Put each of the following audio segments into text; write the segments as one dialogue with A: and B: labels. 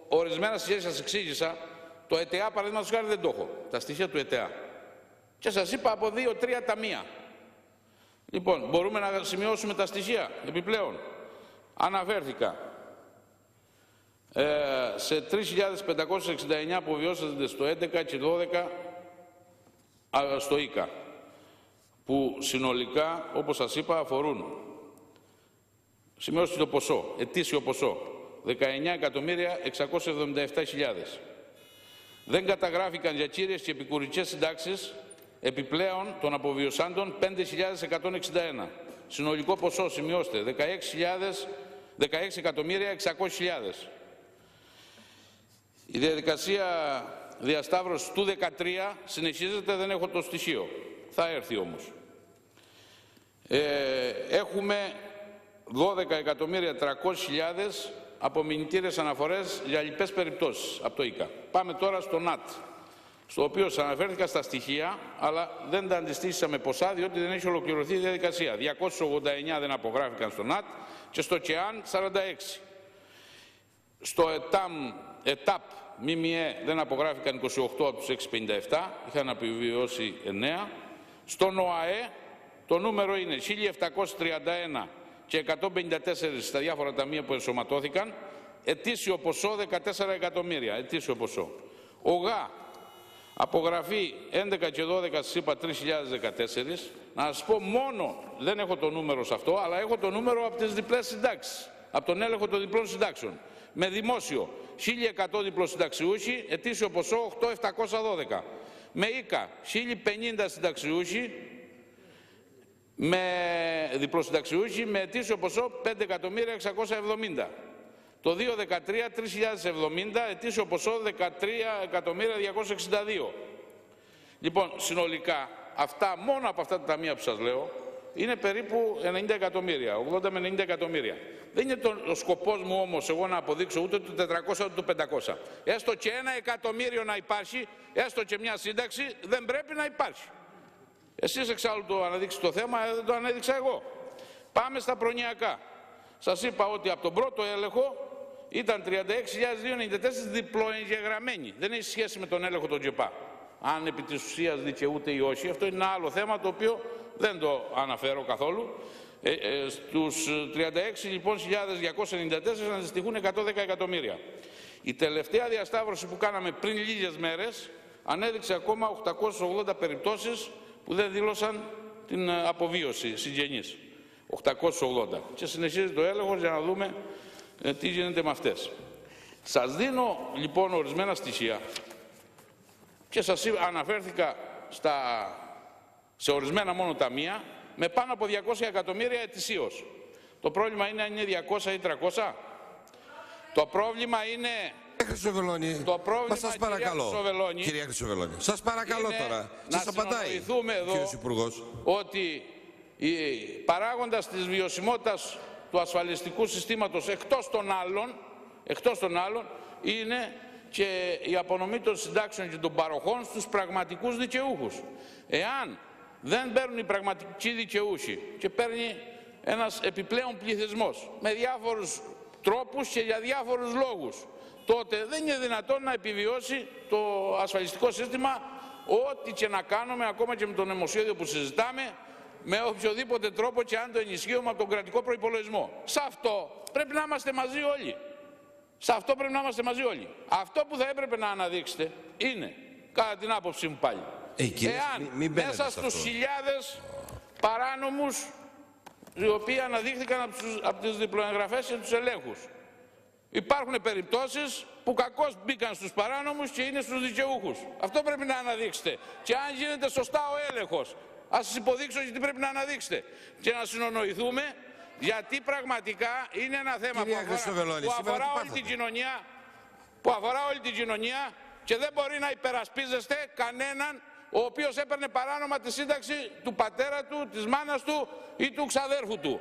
A: ορισμένα στοιχεία σας εξήγησα, το ΕΤΕΑ παραδείγματος χάρη δεν το έχω, τα στοιχεία του ΕΤΕΑ. Και σας είπα από 2-3 ταμεία. Λοιπόν, μπορούμε να σημειώσουμε τα στοιχεία επιπλέον. Αναφέρθηκα σε 3.569 που βιώσατε στο 11 και 12 στο ΙΚΑ, που συνολικά, όπως σας είπα, αφορούν, σημειώστε το ποσό, ετήσιο ποσό, 19.677.000. Δεν καταγράφηκαν για κύριες και επικουρικές συντάξεις επιπλέον των αποβιωσάντων 5.161. Συνολικό ποσό, σημειώστε, 16.600.000. Η διαδικασία διασταύρωσης του 13 συνεχίζεται, δεν έχω το στοιχείο. Θα έρθει όμως. Έχουμε 12.300.000 απομεινητήρες αναφορές για λοιπές περιπτώσεις από το ΙΚΑ. Πάμε τώρα στο ΝΑΤ, στο οποίο σας αναφέρθηκα στα στοιχεία, αλλά δεν τα αντιστοίχησα με ποσά, διότι δεν έχει ολοκληρωθεί η διαδικασία. 289 δεν απογράφηκαν στο ΝΑΤ και στο ΚΕΑΝ 46. Στο ΕΤΑΠ ΜΜΕ δεν απογράφηκαν 28 από τους 657, είχαν επιβιώσει 9. Στον ΟΑΕ το νούμερο είναι 1.731 και 154 στα διάφορα ταμεία που ενσωματώθηκαν, ετήσιο ποσό 14 εκατομμύρια, ετήσιο ποσό. ΟΓΑ, απογραφή 11 και 12 σας είπα 3.014, να σας πω μόνο, δεν έχω το νούμερο σε αυτό, αλλά έχω το νούμερο από τις διπλές συντάξεις, από τον έλεγχο των διπλών συντάξεων. Με δημόσιο 1.100 διπλοσυνταξιούχοι, ετήσιο ποσό 8.712. Με ΙΚΑ 1.050 συνταξιούχοι, με διπλοσυνταξιούχοι, με ετήσιο ποσό 5.670. Το 2013 3.070, ετήσιο ποσό 13.262. Λοιπόν, συνολικά, αυτά, μόνο από αυτά τα ταμεία που σας λέω, είναι περίπου 90 εκατομμύρια, 80 με 90 εκατομμύρια. Δεν είναι ο σκοπός μου όμως εγώ να αποδείξω ούτε το 400 ούτε το 500. Έστω και 1 εκατομμύριο να υπάρχει, έστω και μια σύνταξη, δεν πρέπει να υπάρχει. Εσείς εξάλλου το αναδείξετε το θέμα, δεν το ανέδειξα εγώ. Πάμε στα προνοιακά. Σας είπα ότι από τον πρώτο έλεγχο ήταν 36.294 διπλοεγγεγραμμένοι. Δεν έχει σχέση με τον έλεγχο των ΚΕΠΑ. Αν επί της ουσίας δικαιούται ή όχι, αυτό είναι ένα άλλο θέμα το οποίο δεν το αναφέρω καθόλου. Στους 36.294 λοιπόν, αντιστοιχούν 110 εκατομμύρια. Η τελευταία διασταύρωση που κάναμε πριν λίγες μέρες ανέδειξε ακόμα 880 περιπτώσεις που δεν δήλωσαν την αποβίωση συγγενείς. 880. Και συνεχίζει το έλεγχο για να δούμε τι γίνεται με αυτές. Σας δίνω λοιπόν ορισμένα στοιχεία και σας αναφέρθηκα σε ορισμένα μόνο ταμεία με πάνω από 200 εκατομμύρια ετησίως. Το πρόβλημα είναι αν είναι 200 ή 300. Το πρόβλημα είναι...
B: Χρυσοβελώνη, μα σας παρακαλώ, κυρία Χρυσοβελώνη, σας παρακαλώ τώρα, σας απαντάει ο κύριος Υπουργός.
A: Ότι παράγοντας της βιωσιμότητας του ασφαλιστικού συστήματος εκτός των άλλων είναι και η απονομή των συντάξεων και των παροχών στους πραγματικούς δικαιούχους. Εάν δεν παίρνουν οι πραγματικοί δικαιούχοι και παίρνει ένας επιπλέον πληθυσμός με διάφορους τρόπους και για διάφορους λόγους, τότε δεν είναι δυνατόν να επιβιώσει το ασφαλιστικό σύστημα, ό,τι και να κάνουμε, ακόμα και με το νομοσχέδιο που συζητάμε, με οποιοδήποτε τρόπο και αν το ενισχύουμε από τον κρατικό προϋπολογισμό. Σε αυτό πρέπει να είμαστε μαζί όλοι. Σε αυτό πρέπει να είμαστε μαζί όλοι. Αυτό που θα έπρεπε να αναδείξετε είναι, κατά την άποψή μου πάλι, εάν μέσα στους χιλιάδες παράνομους οι οποίοι αναδείχθηκαν από τις διπλοεγγραφές και τους ελέγχους, υπάρχουν περιπτώσεις που κακώς μπήκαν στους παράνομους και είναι στους δικαιούχους. Αυτό πρέπει να αναδείξετε. Και αν γίνεται σωστά ο έλεγχος, ας σας υποδείξω γιατί πρέπει να αναδείξετε. Και να συνονοηθούμε, γιατί πραγματικά είναι ένα θέμα που αφορά όλη την κοινωνία, και δεν μπορεί να υπερασπίζεστε κανέναν ο οποίος έπαιρνε παράνομα τη σύνταξη του πατέρα του, της μάνας του ή του ξαδέρφου του.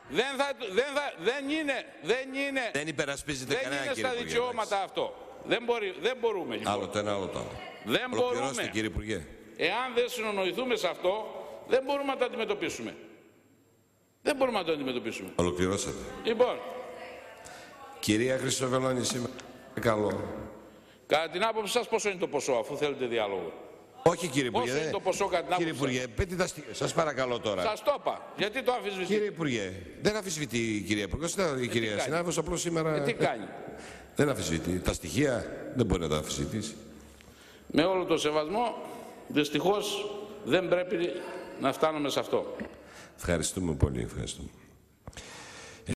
B: Δεν υπερασπίζεται κανένα,
A: κύριε Υπουργέ. Δεν είναι στα δικαιώματα αυτό. Δεν μπορούμε. Λοιπόν.
B: Άλλο το ένα, άλλο το άλλο.
A: Δεν μπορούμε.
B: Κύριε Υπουργέ.
A: Εάν δεν συνονοηθούμε σε αυτό, δεν μπορούμε να το αντιμετωπίσουμε. Δεν μπορούμε να το αντιμετωπίσουμε.
B: Ολοκληρώσατε.
A: Λοιπόν.
B: Κυρία Χρυσοβελώνη, σήμερα. Καλό.
A: Κατά την άποψη σας πόσο είναι το ποσό, αφού θέλετε διάλογο?
B: Όχι κύριε Υπουργέ.
A: Πόσο είναι το ποσό κατά την άποψη?
B: Κύριε Υπουργέ, πείτε τα στοιχεία. Σας παρακαλώ τώρα.
A: Σας το είπα. Γιατί το αμφισβητείτε?
B: Κύριε Υπουργέ, δεν αμφισβητεί η κυρία Υπουργός, η κυρία συνάδελφος, απλώς σήμερα...
A: Τι κάνει?
B: Δεν αμφισβητεί. Τα στοιχεία δεν μπορεί να τα αμφισβητήσει.
A: Με όλο το σεβασμό, δυστυχώς δεν πρέπει να φτάνουμε σε αυτό.
B: Ευχαριστούμε πολύ. Ευχαριστούμε.